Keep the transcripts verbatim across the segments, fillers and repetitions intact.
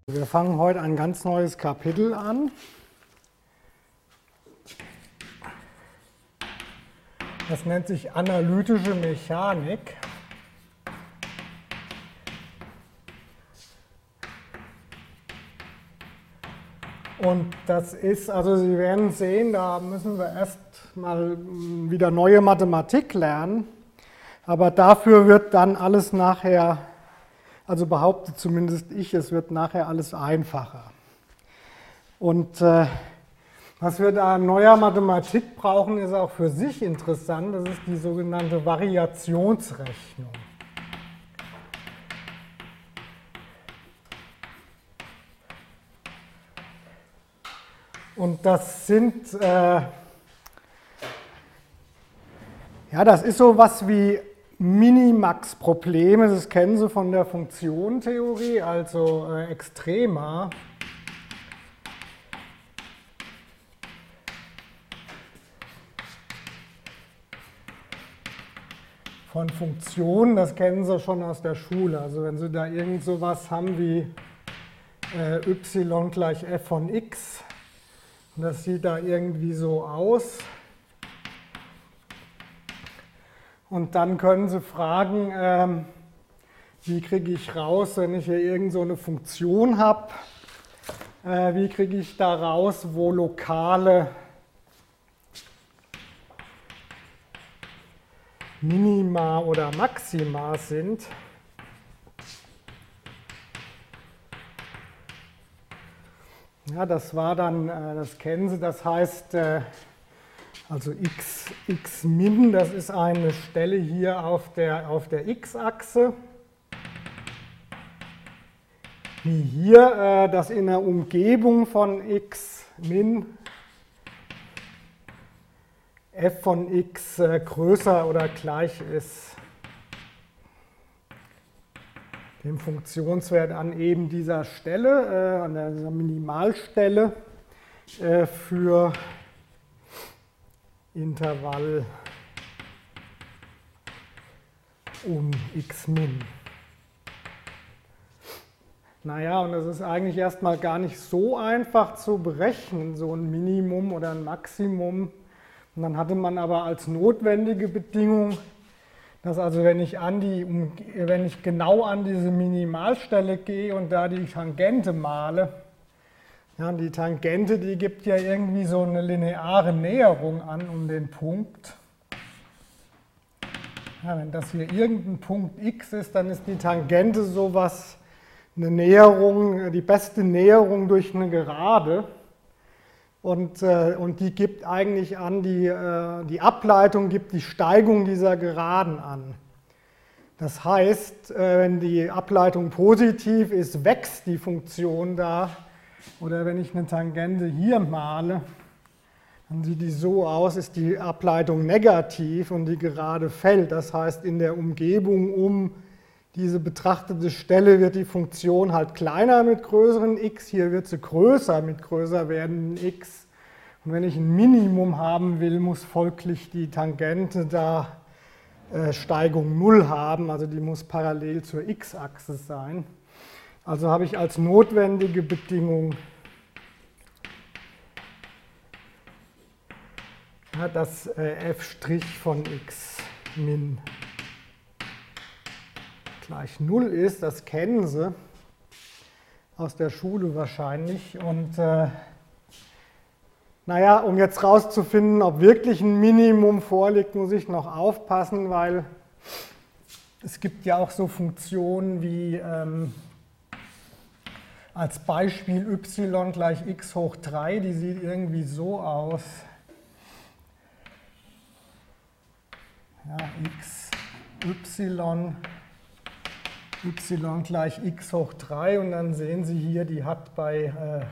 Wir fangen heute ein ganz neues Kapitel an. Das nennt sich analytische Mechanik. Und das ist, also Sie werden sehen, da müssen wir erst mal wieder neue Mathematik lernen. Aber dafür wird dann alles nachher, also behaupte zumindest ich, es wird nachher alles einfacher. Und äh, was wir da an neuer Mathematik brauchen, ist auch für sich interessant. Das ist die sogenannte Variationsrechnung. Und das sind, äh, ja, das ist so was wie Minimax-Probleme, das kennen Sie von der Funktionentheorie, also äh, Extrema. Von Funktionen, das kennen Sie schon aus der Schule. Also wenn Sie da irgend so was haben wie äh, y gleich f von x, und das sieht da irgendwie so aus. Und dann können Sie fragen, ähm, wie kriege ich raus, wenn ich hier irgend so eine Funktion habe, äh, wie kriege ich da raus, wo lokale Minima oder Maxima sind. Ja, das war dann, äh, das kennen Sie, das heißt, äh, also x, x min, das ist eine Stelle hier auf der, auf der x-Achse. Wie hier, äh, das in der Umgebung von x min f von x äh, größer oder gleich ist dem Funktionswert an eben dieser Stelle, äh, an dieser Minimalstelle äh, für Intervall um x min. Naja, und das ist eigentlich erstmal gar nicht so einfach zu berechnen, so ein Minimum oder ein Maximum. Und dann hatte man aber als notwendige Bedingung, dass also wenn ich, an die, wenn ich genau an diese Minimalstelle gehe und da die Tangente male, ja, die Tangente, die gibt ja irgendwie so eine lineare Näherung an um den Punkt. Ja, wenn das hier irgendein Punkt x ist, dann ist die Tangente sowas, eine Näherung, die beste Näherung durch eine Gerade. Und, äh, und die gibt eigentlich an, die, äh, die Ableitung gibt die Steigung dieser Geraden an. Das heißt, äh, wenn die Ableitung positiv ist, wächst die Funktion da. Oder wenn ich eine Tangente hier male, dann sieht die so aus, ist die Ableitung negativ und die Gerade fällt. Das heißt, in der Umgebung um diese betrachtete Stelle wird die Funktion halt kleiner mit größeren x, hier wird sie größer mit größer werdenden x. Und wenn ich ein Minimum haben will, muss folglich die Tangente da äh, Steigung null haben, also die muss parallel zur x-Achse sein. Also habe ich als notwendige Bedingung, ja, dass äh, f' von x min gleich null ist, das kennen Sie aus der Schule wahrscheinlich. Und äh, naja, um jetzt rauszufinden, ob wirklich ein Minimum vorliegt, muss ich noch aufpassen, weil es gibt ja auch so Funktionen wie ähm, als Beispiel y gleich x hoch drei, die sieht irgendwie so aus. Ja, x, y, y gleich x hoch drei und dann sehen Sie hier, die hat bei äh,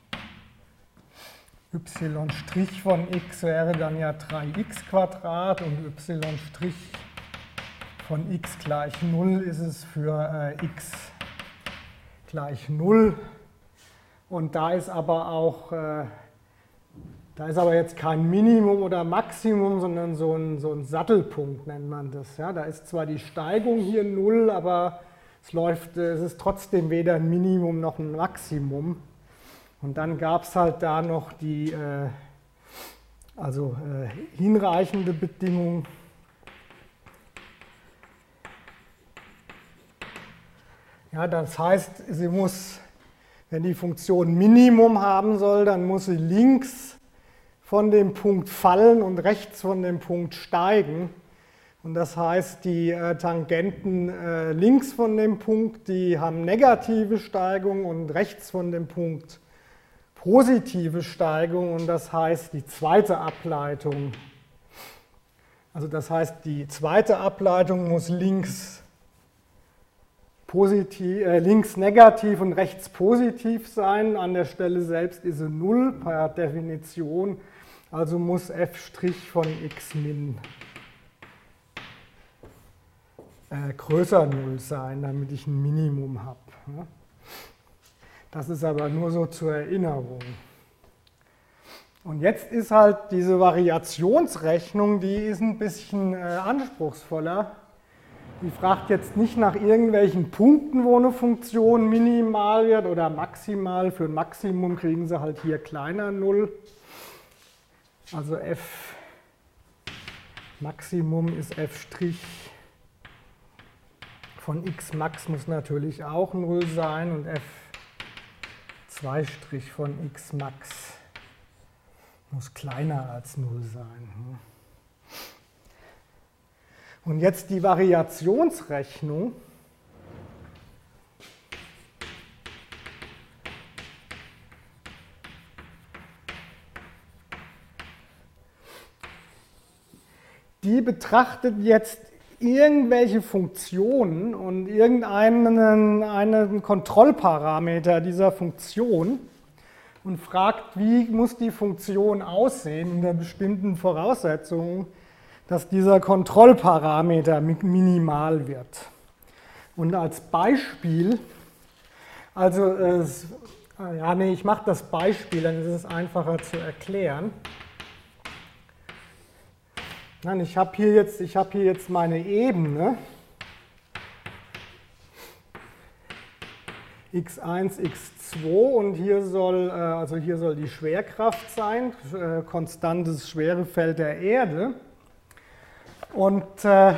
y' von x wäre dann ja drei x Quadrat und y' von x gleich null ist es für äh, x gleich null. Und da ist aber auch, äh, da ist aber jetzt kein Minimum oder Maximum, sondern so ein, so ein Sattelpunkt nennt man das. Ja, da ist zwar die Steigung hier null, aber es läuft, es ist trotzdem weder ein Minimum noch ein Maximum. Und dann gab es halt da noch die äh, also äh, hinreichende Bedingung. Ja, das heißt, sie muss, wenn die Funktion Minimum haben soll, dann muss sie links von dem Punkt fallen und rechts von dem Punkt steigen. Und das heißt, die äh, Tangenten äh, links von dem Punkt, die haben negative Steigung und rechts von dem Punkt positive Steigung. Und das heißt, die zweite Ableitung, also das heißt, die zweite Ableitung muss links, positiv, äh, links negativ und rechts positiv sein. An der Stelle selbst ist sie null per Definition. Also muss f' von x min äh, größer null sein, damit ich ein Minimum habe. Ja. Das ist aber nur so zur Erinnerung. Und jetzt ist halt diese Variationsrechnung, die ist ein bisschen äh, anspruchsvoller. Die fragt jetzt nicht nach irgendwelchen Punkten, wo eine Funktion minimal wird oder maximal. Für ein Maximum kriegen sie halt hier kleiner null. Also f Maximum ist f' von x max muss natürlich auch null sein und f zwei' von x max muss kleiner als null sein. Und jetzt die Variationsrechnung. Die betrachtet jetzt irgendwelche Funktionen und irgendeinen einen Kontrollparameter dieser Funktion und fragt, wie muss die Funktion aussehen unter bestimmten Voraussetzungen, dass dieser Kontrollparameter minimal wird. Und als Beispiel, also, äh, ja, nee, ich mache das Beispiel, dann ist es einfacher zu erklären. Nein, ich habe hier jetzt, ich habe hier jetzt meine Ebene x eins, x zwei und hier soll, also hier soll die Schwerkraft sein, konstantes Schwerefeld der Erde. Und äh,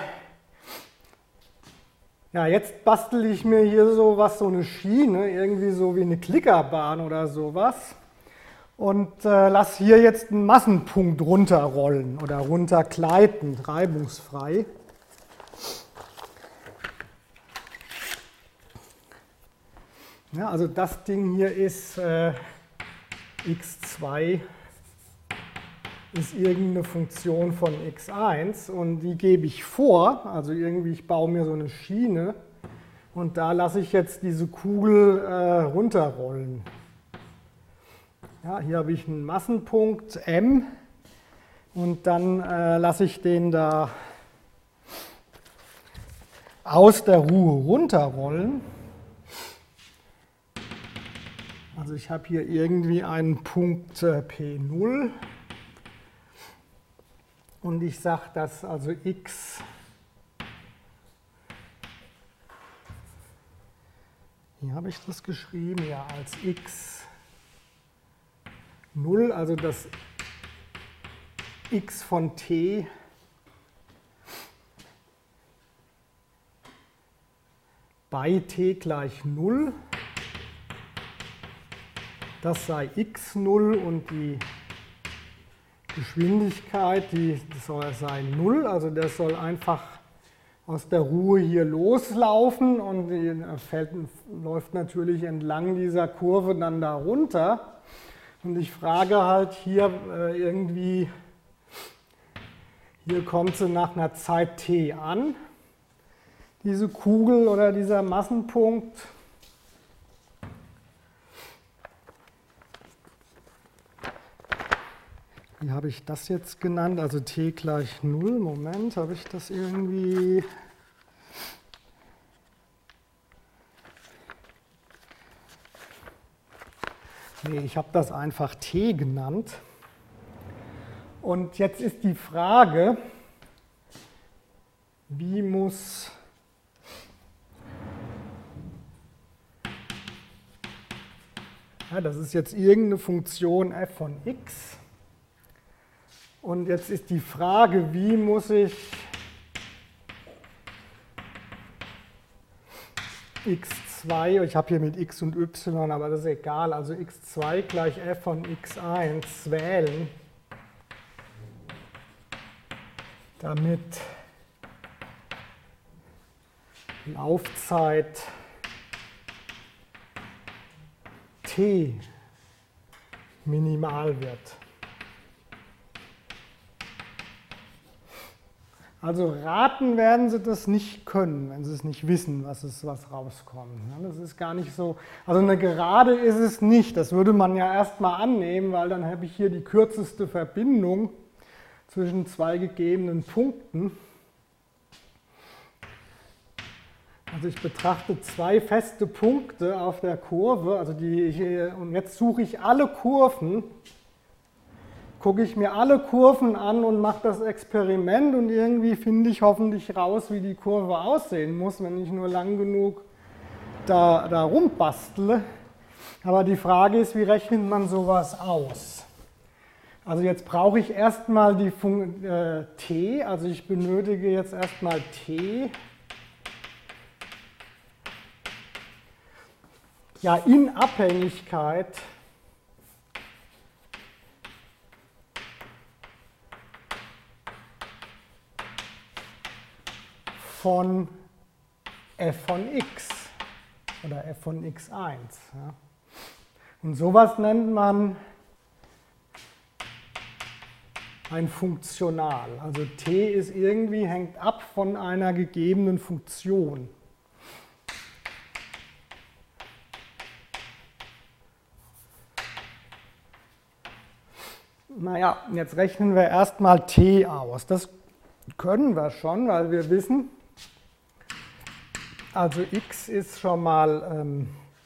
ja, jetzt bastel ich mir hier so was, so eine Schiene, irgendwie so wie eine Klickerbahn oder sowas. Und äh, lass hier jetzt einen Massenpunkt runterrollen oder runtergleiten, reibungsfrei. Ja, also das Ding hier ist äh, x zwei ist irgendeine Funktion von x eins und die gebe ich vor, also irgendwie ich baue mir so eine Schiene und da lasse ich jetzt diese Kugel äh, runterrollen. Ja, hier habe ich einen Massenpunkt m und dann äh, lasse ich den da aus der Ruhe runterrollen. Also ich habe hier irgendwie einen Punkt äh, P null und ich sage, dass also x hier habe ich das geschrieben, ja, als x null, also das x von t bei t gleich null, das sei x null und die Geschwindigkeit, die soll sein null, also das soll einfach aus der Ruhe hier loslaufen und die fällt, läuft natürlich entlang dieser Kurve dann da runter. Und ich frage halt hier äh, irgendwie, hier kommt sie nach einer Zeit t an, diese Kugel oder dieser Massenpunkt. Wie habe ich das jetzt genannt? Also t gleich null. Moment, habe ich das irgendwie... Nee, ich habe das einfach t genannt. Und jetzt ist die Frage, wie muss Ja, das ist jetzt irgendeine Funktion f von x. Und jetzt ist die Frage, wie muss ich x zwei, ich habe hier mit x und y, aber das ist egal, also x zwei gleich f von x eins wählen, damit Laufzeit t minimal wird. Also raten werden Sie das nicht können, wenn Sie es nicht wissen, was, es, was rauskommt. Das ist gar nicht so, also eine Gerade ist es nicht, das würde man ja erstmal annehmen, weil dann habe ich hier die kürzeste Verbindung zwischen zwei gegebenen Punkten. Also ich betrachte zwei feste Punkte auf der Kurve, also die ich, und jetzt suche ich alle Kurven, gucke ich mir alle Kurven an und mache das Experiment und irgendwie finde ich hoffentlich raus, wie die Kurve aussehen muss, wenn ich nur lang genug da, da rumbastle. Aber die Frage ist, wie rechnet man sowas aus? Also jetzt brauche ich erstmal die Fun äh, t, also ich benötige jetzt erstmal t. Ja, in Abhängigkeit von f von x oder f von x eins. Ja. Und sowas nennt man ein Funktional. Also t ist irgendwie, hängt ab von einer gegebenen Funktion. Naja, jetzt rechnen wir erstmal t aus. Das können wir schon, weil wir wissen, also x ist schon mal, ähm,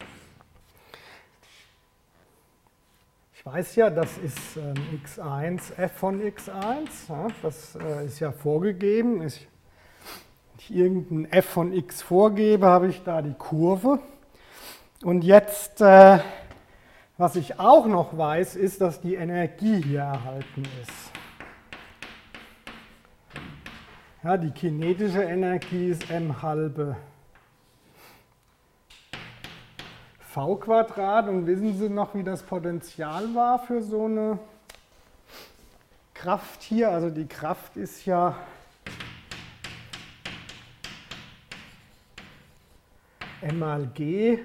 ich weiß ja, das ist ähm, x eins, f von x eins, ja, das äh, ist ja vorgegeben. Wenn ich irgendein f von x vorgebe, habe ich da die Kurve. Und jetzt, äh, was ich auch noch weiß, ist, dass die Energie hier erhalten ist. Ja, die kinetische Energie ist m halbe v Quadrat. Und wissen Sie noch, wie das Potential war für so eine Kraft hier? Also die Kraft ist ja m mal g,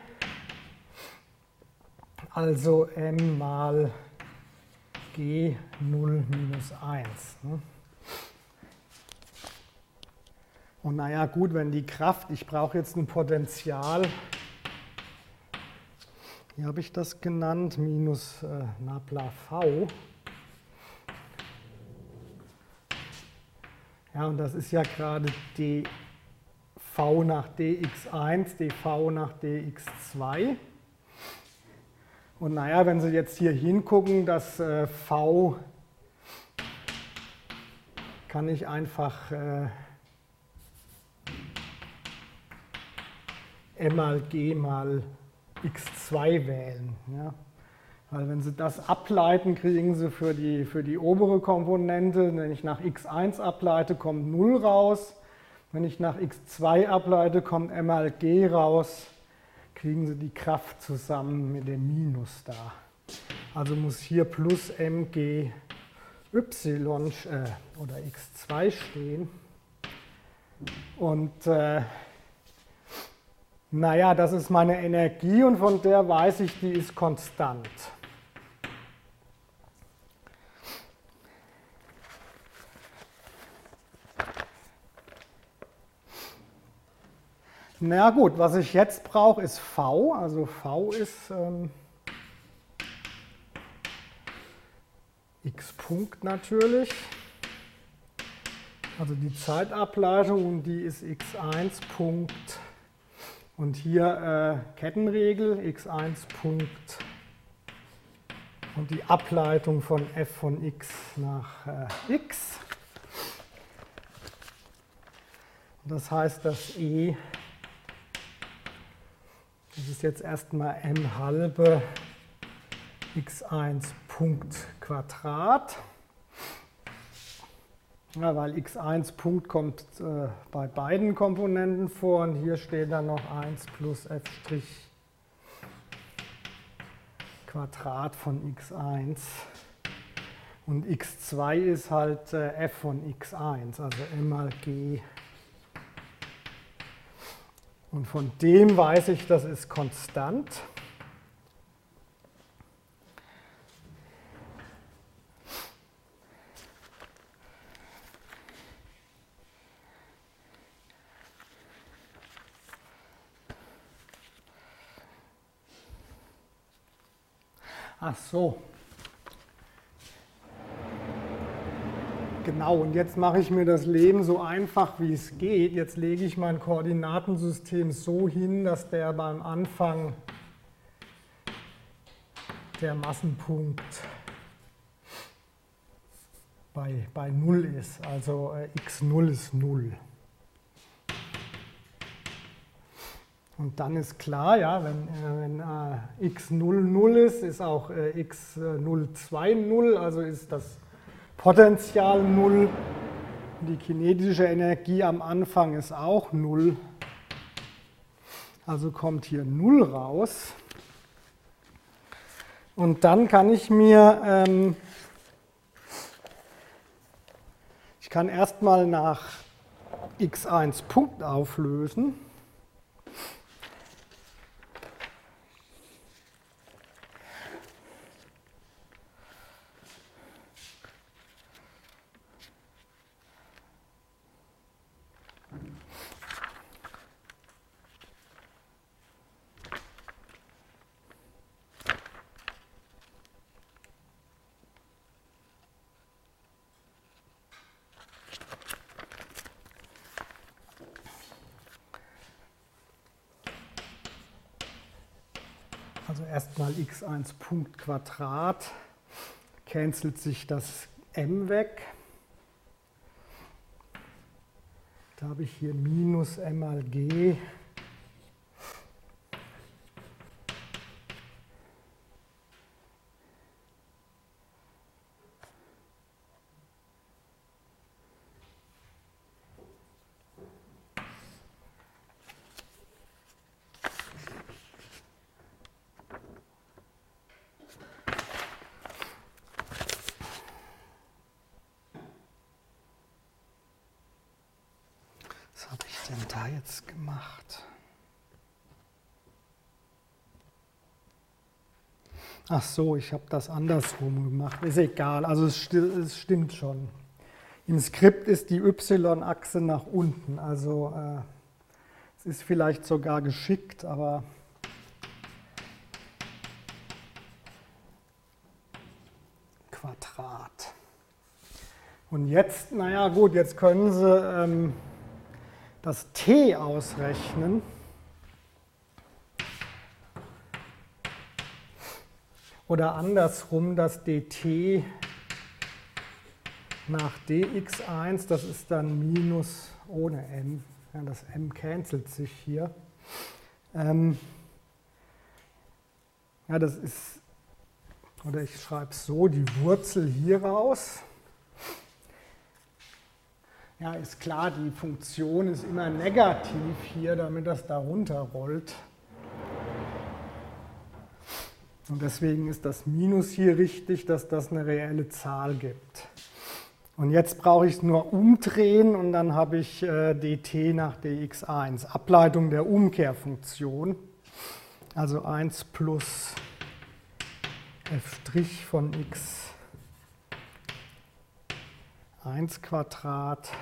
also m mal g null minus eins. Ne? Und naja, gut, wenn die Kraft, ich brauche jetzt ein Potential, wie habe ich das genannt, minus äh, Nabla v. Ja, und das ist ja gerade dv nach dx eins, dv nach dx zwei. Und naja, wenn Sie jetzt hier hingucken, das äh, v kann ich einfach äh, m mal g mal x zwei wählen. Ja? Weil wenn Sie das ableiten, kriegen Sie für die, für die obere Komponente, wenn ich nach x eins ableite, kommt null raus. Wenn ich nach x zwei ableite, kommt m mal g raus. Kriegen Sie die Kraft zusammen mit dem Minus da. Also muss hier plus mg y äh, oder x zwei stehen. Und äh, naja, das ist meine Energie und von der weiß ich, die ist konstant. Na gut, was ich jetzt brauche, ist V. Also V ist ähm, x Punkt natürlich. Also die Zeitableitung und die ist x eins Punkt. Und hier äh, Kettenregel, x eins Punkt und die Ableitung von f von x nach äh, x. Das heißt, dass E, das ist jetzt erstmal m halbe x eins Punkt Quadrat. Ja, weil x eins Punkt kommt äh, bei beiden Komponenten vor und hier steht dann noch eins plus f' Quadrat von x eins. Und x zwei ist halt äh, f von x eins, also m mal g. Und von dem weiß ich, das ist konstant. Ach so. Genau, und jetzt mache ich mir das Leben so einfach, wie es geht. Jetzt lege ich mein Koordinatensystem so hin, dass der beim Anfang der Massenpunkt bei, bei null ist. Also äh, x null ist null. Und dann ist klar, ja, wenn, äh, wenn äh, x null null ist, ist auch äh, x null zwei null, also ist das Potential null. Die kinetische Energie am Anfang ist auch null. Also kommt hier null raus. Und dann kann ich mir, ähm, ich kann erstmal nach x eins Punkt auflösen. Also erstmal x eins Punkt Quadrat, cancelt sich das m weg. Da habe ich hier minus m mal g. Was habe ich denn da jetzt gemacht? Ach so, ich habe das andersrum gemacht. Ist egal, also es, sti es stimmt schon. Im Skript ist die y-Achse nach unten, also äh, es ist vielleicht sogar geschickt, aber Quadrat. Und jetzt, naja gut, jetzt können Sie ähm, das t ausrechnen. Oder andersrum, das dt nach dx eins, das ist dann minus ohne m. Ja, das m cancelt sich hier. Ähm, ja, das ist, oder ich schreibe es so, die Wurzel hier raus. Ja, ist klar, die Funktion ist immer negativ hier, damit das da runterrollt. Und deswegen ist das Minus hier richtig, dass das eine reelle Zahl gibt. Und jetzt brauche ich es nur umdrehen und dann habe ich äh, dt nach dx eins, Ableitung der Umkehrfunktion. Also eins plus f' von x eins Quadrat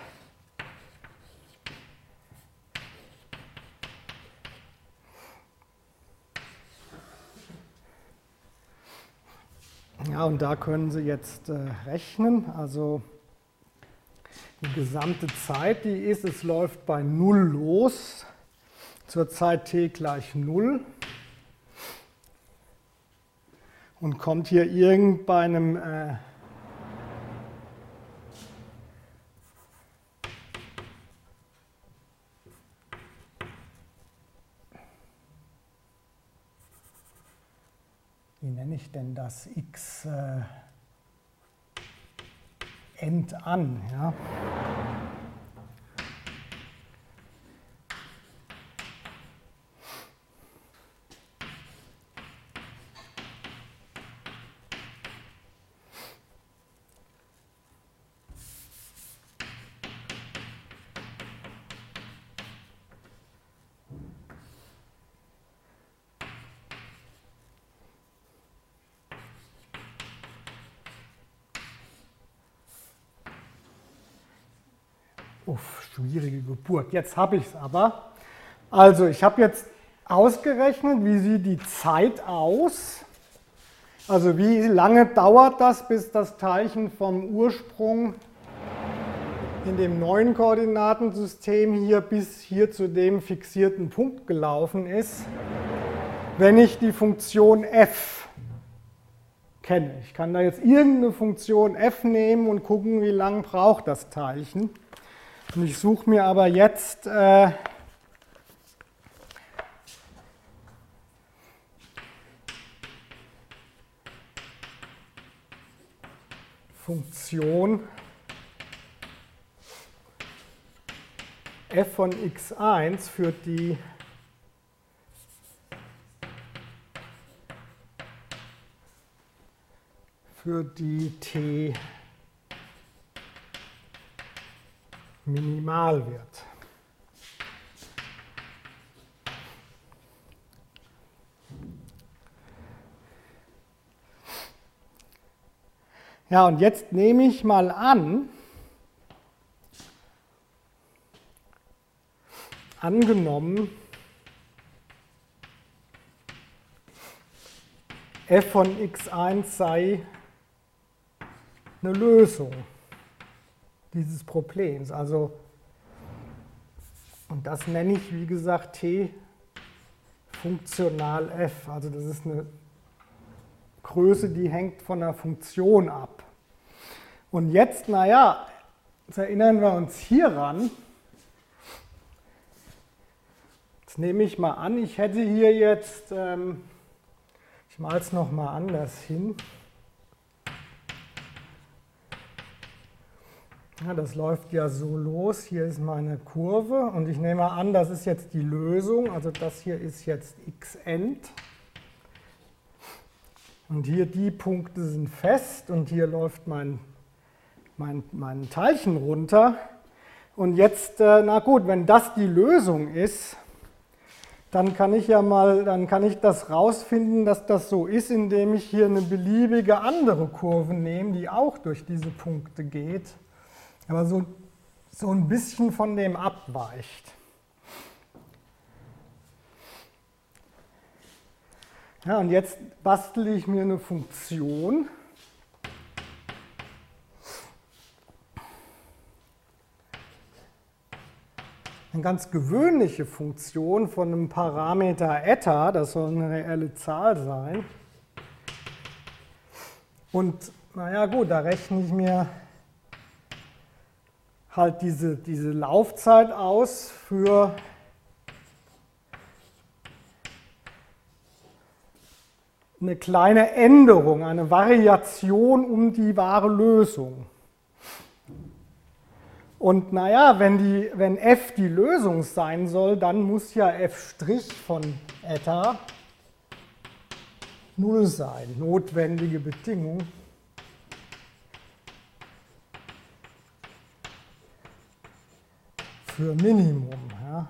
ja, und da können Sie jetzt äh, rechnen, also die gesamte Zeit, die ist, es läuft bei null los, zur Zeit t gleich null und kommt hier irgend bei einem äh, wie nenne ich denn das, x äh, end an. Ja? Uff, schwierige Geburt. Jetzt habe ich es aber. Also ich habe jetzt ausgerechnet, wie sieht die Zeit aus. Also wie lange dauert das, bis das Teilchen vom Ursprung in dem neuen Koordinatensystem hier bis hier zu dem fixierten Punkt gelaufen ist, wenn ich die Funktion f kenne. Ich kann da jetzt irgendeine Funktion f nehmen und gucken, wie lange braucht das Teilchen. Und ich suche mir aber jetzt äh, Funktion f von x eins für die für die t minimal wird. Ja, und jetzt nehme ich mal an, angenommen, f von x eins sei eine Lösung dieses Problems. Also, und das nenne ich, wie gesagt, t funktional f. Also das ist eine Größe, die hängt von der Funktion ab. Und jetzt, naja, jetzt erinnern wir uns hieran. Jetzt nehme ich mal an, ich hätte hier jetzt, ähm, ich male es nochmal anders hin. Ja, das läuft ja so los, hier ist meine Kurve und ich nehme an, das ist jetzt die Lösung, also das hier ist jetzt x-end. Und hier die Punkte sind fest und hier läuft mein, mein, mein Teilchen runter. Und jetzt, äh, na gut, wenn das die Lösung ist, dann kann ich ja mal, dann kann ich das rausfinden, dass das so ist, indem ich hier eine beliebige andere Kurve nehme, die auch durch diese Punkte geht, aber so, so ein bisschen von dem abweicht. Ja, und jetzt bastle ich mir eine Funktion. Eine ganz gewöhnliche Funktion von einem Parameter eta, das soll eine reelle Zahl sein. Und naja gut, da rechne ich mir halt diese, diese Laufzeit aus für eine kleine Änderung, eine Variation um die wahre Lösung. Und naja, wenn, die, wenn f die Lösung sein soll, dann muss ja f' von eta null sein, notwendige Bedingung. Für Minimum. Ja.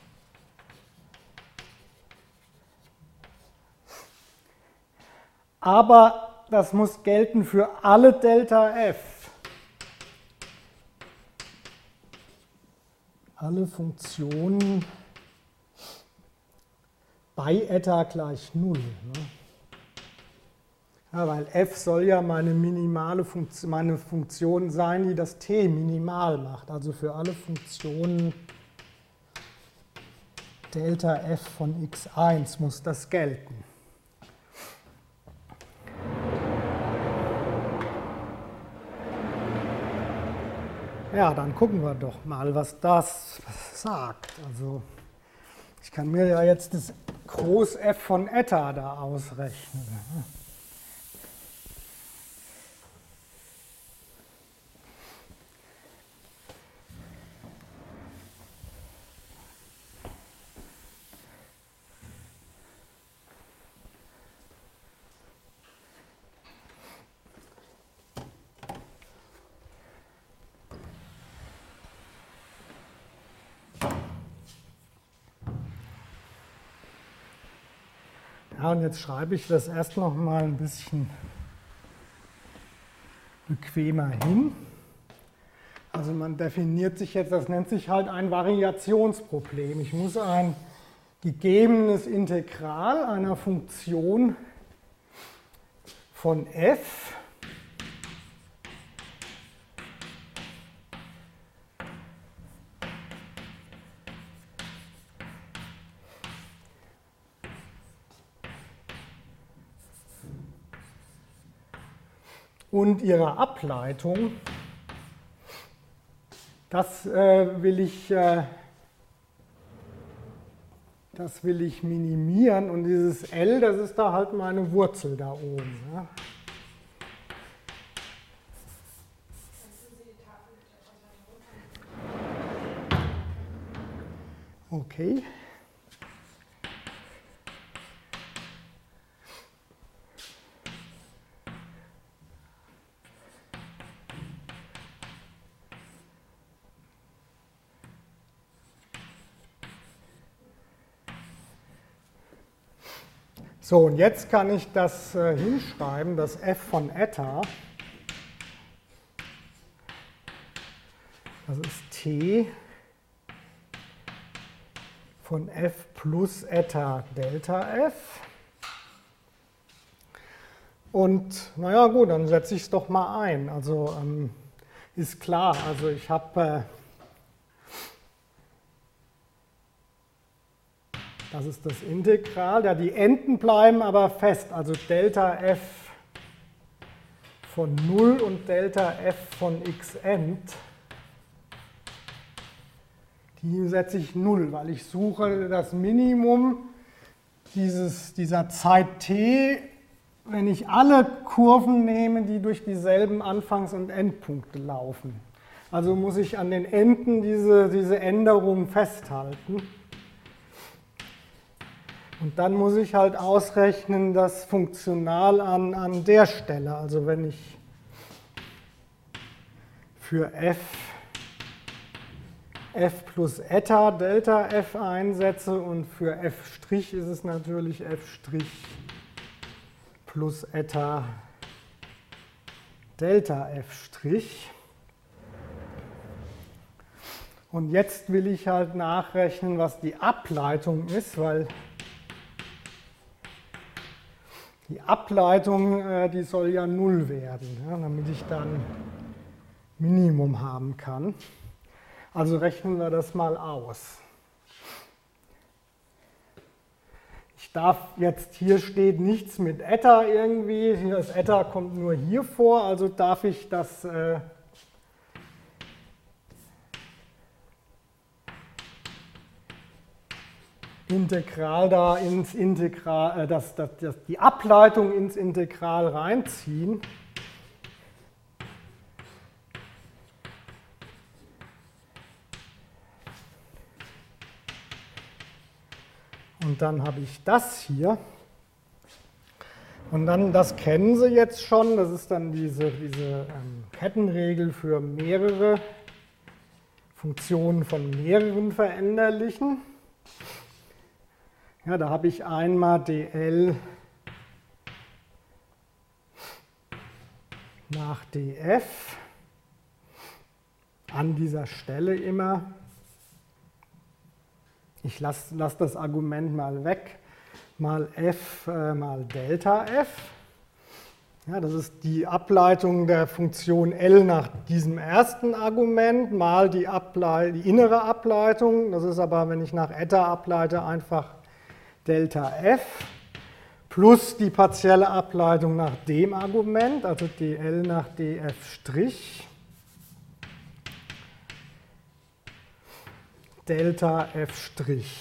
Aber das muss gelten für alle Delta f. Alle Funktionen bei eta gleich null. Ne? Ja, weil f soll ja meine minimale Funktion, meine Funktion sein, die das t minimal macht. Also für alle Funktionen Delta f von x eins muss das gelten. Ja, dann gucken wir doch mal, was das sagt. Also ich kann mir ja jetzt das Groß f von eta da ausrechnen. Ja, und jetzt schreibe ich das erst noch mal ein bisschen bequemer hin. Also man definiert sich jetzt, das nennt sich halt ein Variationsproblem. Ich muss ein gegebenes Integral einer Funktion von f und ihrer Ableitung, das äh, will ich, äh, das will ich minimieren, und dieses L, das ist da halt meine Wurzel da oben. Ja. Okay. So, und jetzt kann ich das äh, hinschreiben, dass f von eta, das ist t von f plus eta Delta f. Und naja gut, dann setze ich es doch mal ein. Also ähm, ist klar, also ich habe, äh, das ist das Integral, ja, die Enden bleiben aber fest, also Delta f von null und Delta f von x end, die setze ich null, weil ich suche das Minimum dieses, dieser Zeit t, wenn ich alle Kurven nehme, die durch dieselben Anfangs- und Endpunkte laufen. Also muss ich an den Enden diese, diese Änderung festhalten. Und dann muss ich halt ausrechnen, das funktional an, an der Stelle. Also wenn ich für f f plus eta Delta f einsetze und für f' ist es natürlich f' plus eta Delta f'. Und jetzt will ich halt nachrechnen, was die Ableitung ist, weil die Ableitung, die soll ja null werden, ja, damit ich dann Minimum haben kann. Also rechnen wir das mal aus. Ich darf jetzt, hier steht nichts mit eta irgendwie, das eta kommt nur hier vor, also darf ich das äh, Integral da ins Integral, äh, das, das, das, die Ableitung ins Integral reinziehen. Und dann habe ich das hier. Und dann, das kennen Sie jetzt schon, das ist dann diese, diese ähm, Kettenregel für mehrere Funktionen von mehreren Veränderlichen. Ja, da habe ich einmal dl nach df, an dieser Stelle immer. Ich lasse lass das Argument mal weg, mal f äh, mal Delta f. Ja, das ist die Ableitung der Funktion L nach diesem ersten Argument, mal die, Ablei die innere Ableitung. Das ist aber, wenn ich nach eta ableite, einfach Delta f plus die partielle Ableitung nach dem Argument, also dl nach df'. Delta f'.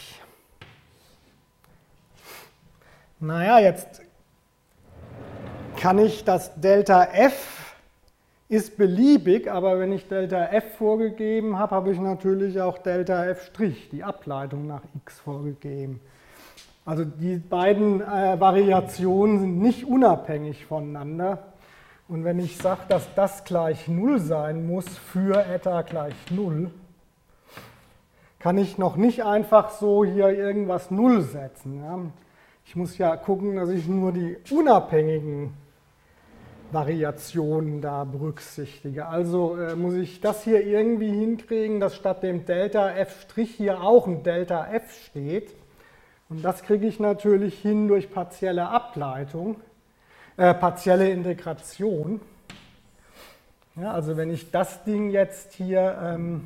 Naja, jetzt kann ich das Delta f ist beliebig, aber wenn ich Delta f vorgegeben habe, habe ich natürlich auch Delta f', die Ableitung nach x vorgegeben. Also die beiden äh, Variationen sind nicht unabhängig voneinander. Und wenn ich sage, dass das gleich null sein muss für eta gleich null, kann ich noch nicht einfach so hier irgendwas null setzen. Ja. ich muss ja gucken, dass ich nur die unabhängigen Variationen da berücksichtige. Also äh, muss ich das hier irgendwie hinkriegen, dass statt dem Delta f' hier auch ein Delta f steht. Und das kriege ich natürlich hin durch partielle Ableitung, äh, partielle Integration. Ja, also wenn ich das Ding jetzt hier ähm,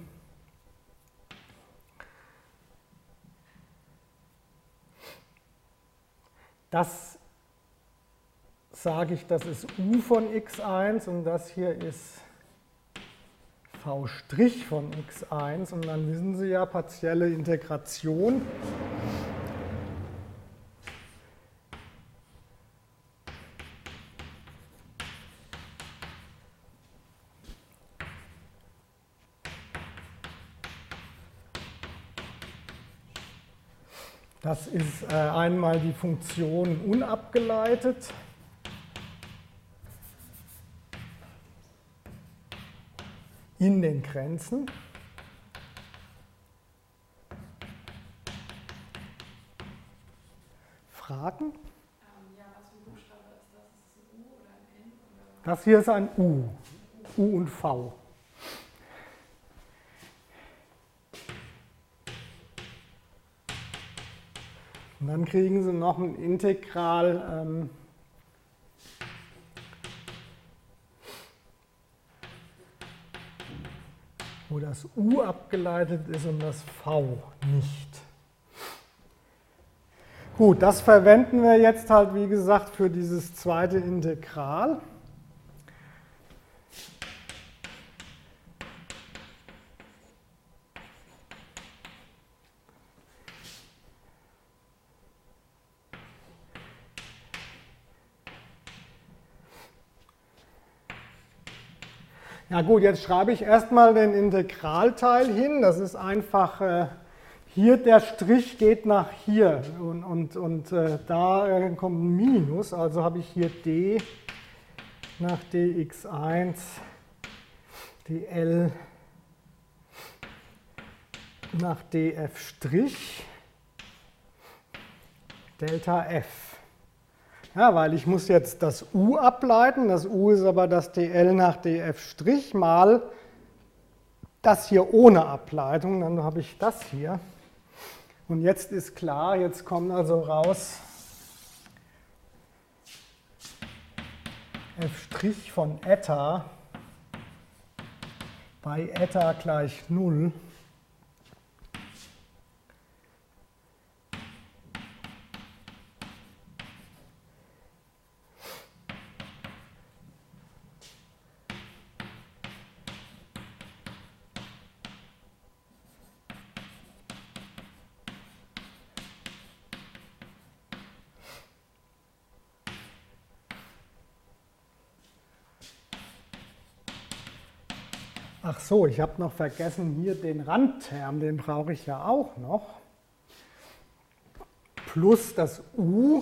das sage ich, das ist u von x eins und das hier ist v' von x eins und dann wissen Sie ja, partielle Integration. Das ist äh, einmal die Funktion unabgeleitet. In den Grenzen. Fragen? Ähm, ja, was für ein Buchstabe ist das? Ist es ein U oder ein N? Oder? Das hier ist ein U. U und V. Und dann kriegen Sie noch ein Integral ähm, wo das U abgeleitet ist und das V nicht. Gut, das verwenden wir jetzt halt, wie gesagt, für dieses zweite Integral. Ja gut, jetzt schreibe ich erstmal den Integralteil hin. Das ist einfach, äh, hier der Strich geht nach hier und, und, und äh, da äh, kommt ein Minus. Also habe ich hier d nach dx eins, dl nach df', Delta f. Ja, weil ich muss jetzt das u ableiten, das u ist aber das dl nach df' mal das hier ohne Ableitung, dann habe ich das hier. Und jetzt ist klar, jetzt kommt also raus f' von eta bei eta gleich null. Ach so, ich habe noch vergessen, hier den Randterm, den brauche ich ja auch noch. Plus das u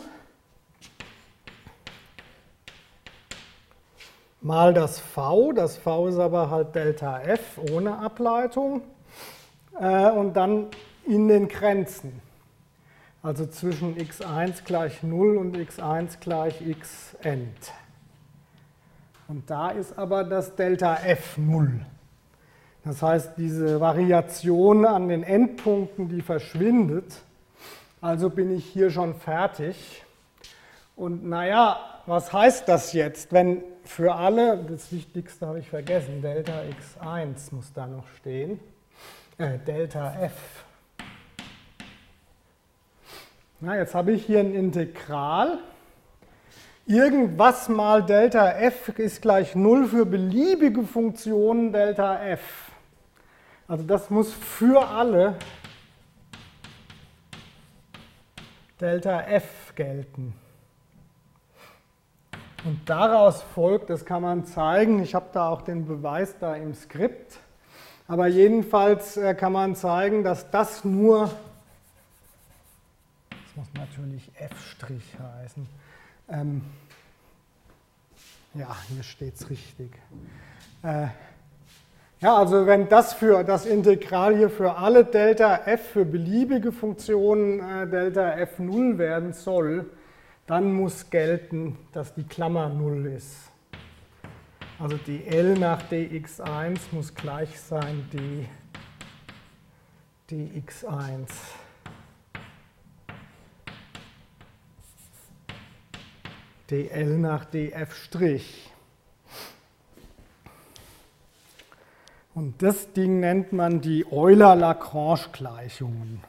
mal das v. Das v ist aber halt Delta f ohne Ableitung. Äh, und dann in den Grenzen. Also zwischen x eins gleich null und x eins gleich x end. Und da ist aber das Delta f null. Das heißt, diese Variation an den Endpunkten, die verschwindet. Also bin ich hier schon fertig. Und naja, was heißt das jetzt, wenn für alle, das Wichtigste habe ich vergessen, Delta x eins muss da noch stehen, äh, Delta f. Na, jetzt habe ich hier ein Integral. Irgendwas mal Delta f ist gleich null für beliebige Funktionen Delta f. Also das muss für alle Delta f gelten. Und daraus folgt, das kann man zeigen, ich habe da auch den Beweis da im Skript, aber jedenfalls kann man zeigen, dass das nur, das muss natürlich f' heißen, ähm, ja, hier steht es richtig, äh, Ja, also wenn das für das Integral hier für alle Delta f für beliebige Funktionen äh, Delta f null werden soll, dann muss gelten, dass die Klammer null ist. Also dl nach dx eins muss gleich sein d dx eins. dl nach df'. Und das Ding nennt man die Euler-Lagrange-Gleichungen.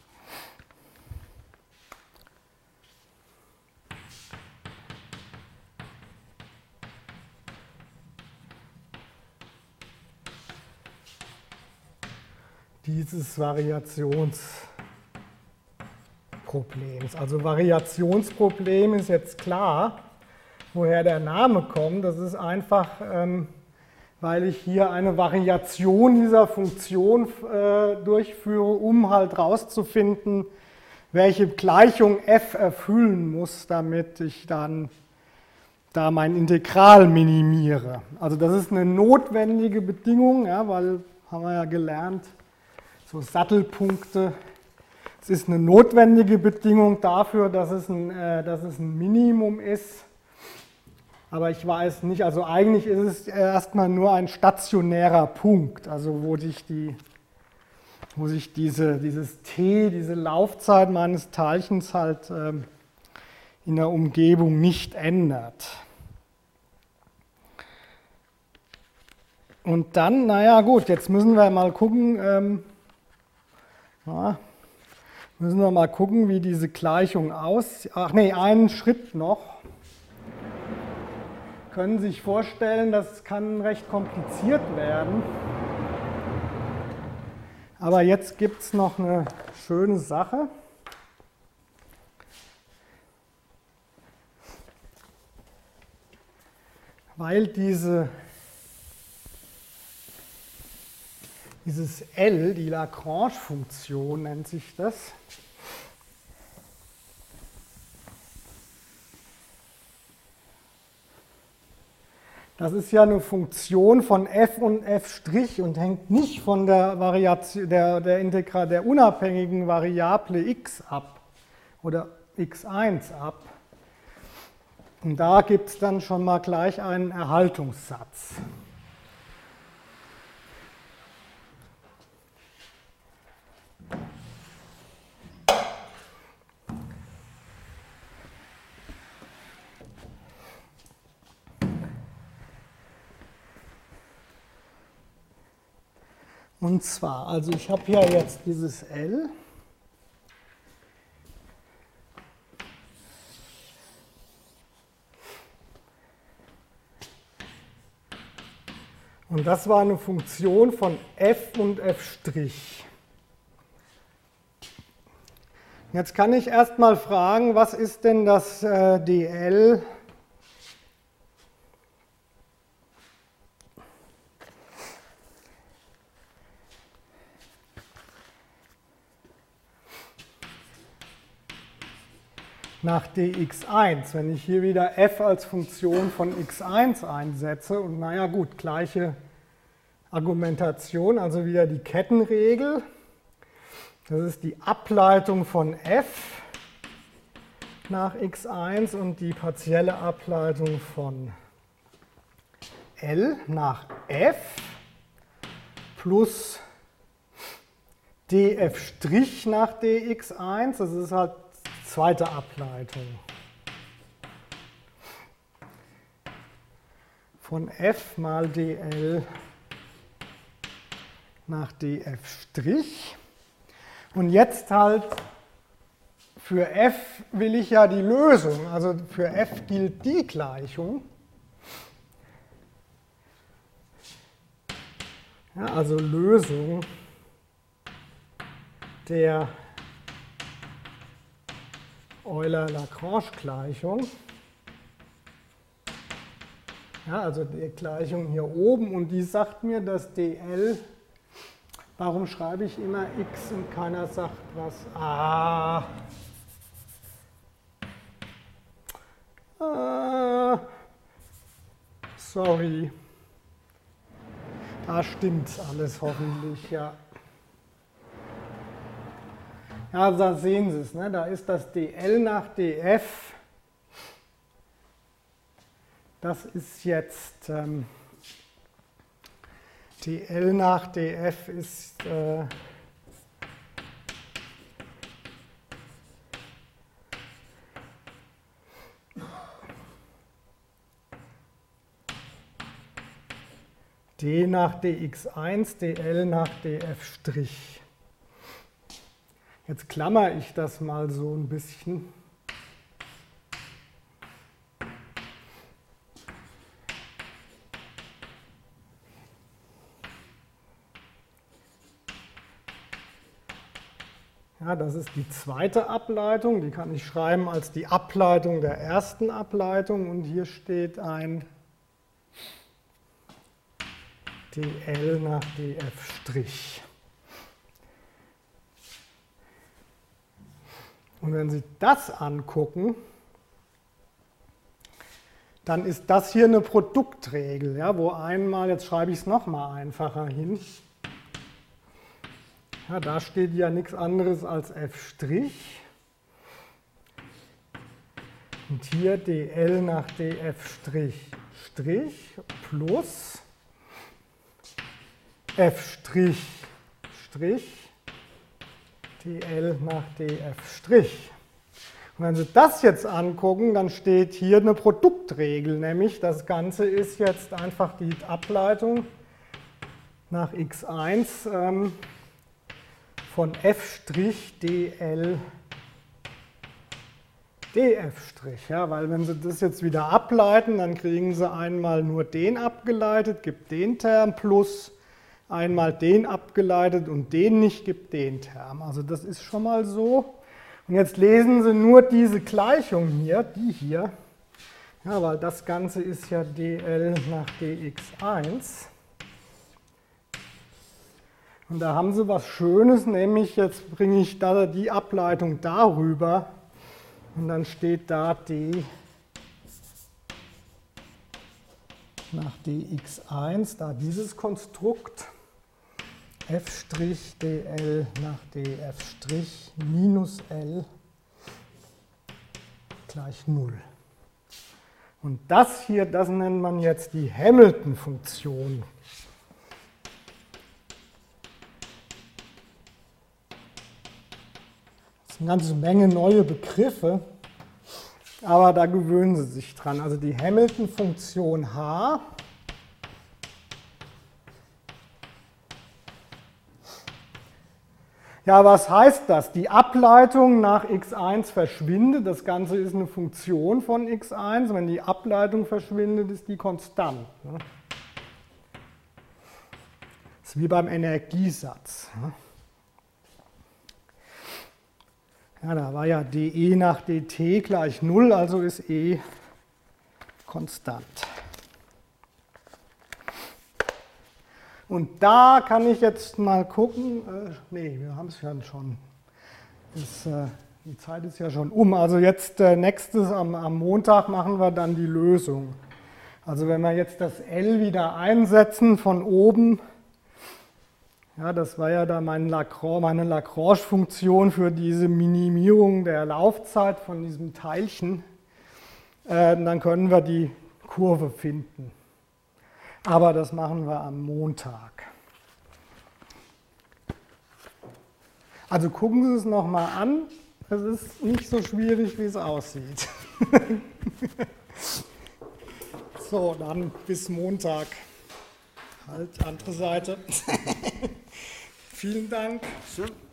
Dieses Variationsproblems. Also Variationsproblem ist jetzt klar, woher der Name kommt. Das ist einfach, ähm, weil ich hier eine Variation dieser Funktion äh, durchführe, um halt rauszufinden, welche Gleichung f erfüllen muss, damit ich dann da mein Integral minimiere. Also das ist eine notwendige Bedingung, ja, weil, haben wir ja gelernt, so Sattelpunkte. Es ist eine notwendige Bedingung dafür, dass es ein, äh, dass es ein Minimum ist. Aber ich weiß nicht, also eigentlich ist es erstmal nur ein stationärer Punkt, also wo sich, die, wo sich diese, dieses t, diese Laufzeit meines Teilchens halt ähm, in der Umgebung nicht ändert. Und dann, naja gut, jetzt müssen wir mal gucken, ähm, ja, müssen wir mal gucken, wie diese Gleichung aussieht. Ach nee, einen Schritt noch. Können sich vorstellen, das kann recht kompliziert werden. Aber jetzt gibt es noch eine schöne Sache. Weil diese, dieses L, die Lagrange-Funktion nennt sich das, das ist ja eine Funktion von f und f' und hängt nicht von der, Variation, der, der, Integra, der unabhängigen Variable x ab oder x eins ab. Und da gibt es dann schon mal gleich einen Erhaltungssatz. Und zwar, also ich habe hier jetzt dieses L. Und das war eine Funktion von f und f'. Jetzt kann ich erstmal fragen, was ist denn das äh, dl nach dx eins, wenn ich hier wieder f als Funktion von x eins einsetze und naja gut, gleiche Argumentation, also wieder die Kettenregel. Das ist die Ableitung von f nach x eins und die partielle Ableitung von L nach f plus df' nach dx eins, das ist halt zweite Ableitung von f mal dl nach df'. Und jetzt halt für f will ich ja die Lösung, also für f gilt die Gleichung. Ja, also Lösung der Euler-Lagrange-Gleichung. Ja, also die Gleichung hier oben und die sagt mir, dass dl, warum schreibe ich immer x und keiner sagt was? Ah, ah sorry. Ah, stimmt alles hoffentlich, ja. Ja, da sehen Sie es, ne? Da ist das dl nach df. Das ist jetzt ähm, dl nach df ist äh, d nach dx eins, dl nach df'. Jetzt klammere ich das mal so ein bisschen. Ja, das ist die zweite Ableitung, die kann ich schreiben als die Ableitung der ersten Ableitung und hier steht ein dl nach df'. Und wenn Sie das angucken, dann ist das hier eine Produktregel, ja, wo einmal, jetzt schreibe ich es nochmal einfacher hin, ja, da steht ja nichts anderes als f'. Und hier dl nach df' plus f' dl nach df'. Und wenn Sie das jetzt angucken, dann steht hier eine Produktregel, nämlich das Ganze ist jetzt einfach die Ableitung nach x eins ähm, von f' dl df'. Ja, weil wenn Sie das jetzt wieder ableiten, dann kriegen Sie einmal nur den abgeleitet, gibt den Term, plus einmal den abgeleitet und den nicht, gibt den Term. Also das ist schon mal so. Und jetzt lesen Sie nur diese Gleichung hier, die hier, ja, weil das Ganze ist ja dl nach dx eins. Und da haben Sie was Schönes, nämlich jetzt bringe ich da die Ableitung darüber und dann steht da d nach dx eins, da dieses Konstrukt, f' dl nach df' minus L gleich null. Und das hier, das nennt man jetzt die Hamilton-Funktion. Das ist eine ganze Menge neue Begriffe, aber da gewöhnen Sie sich dran. Also die Hamilton-Funktion H ja, was heißt das? Die Ableitung nach x eins verschwindet. Das Ganze ist eine Funktion von x eins. Wenn die Ableitung verschwindet, ist die konstant. Das ist wie beim Energiesatz. Ja, da war ja dE nach dt gleich null, also ist E konstant. Und da kann ich jetzt mal gucken, äh, nee, wir haben es ja schon, das, äh, die Zeit ist ja schon um. Also jetzt äh, nächstes am, am Montag machen wir dann die Lösung. Also wenn wir jetzt das L wieder einsetzen von oben, ja, das war ja da mein Lagrange, meine Lagrange-Funktion für diese Minimierung der Laufzeit von diesem Teilchen, äh, dann können wir die Kurve finden. Aber das machen wir am Montag. Also gucken Sie es nochmal an. Es ist nicht so schwierig, wie es aussieht. So, dann bis Montag. Halt, andere Seite. Vielen Dank. Schön.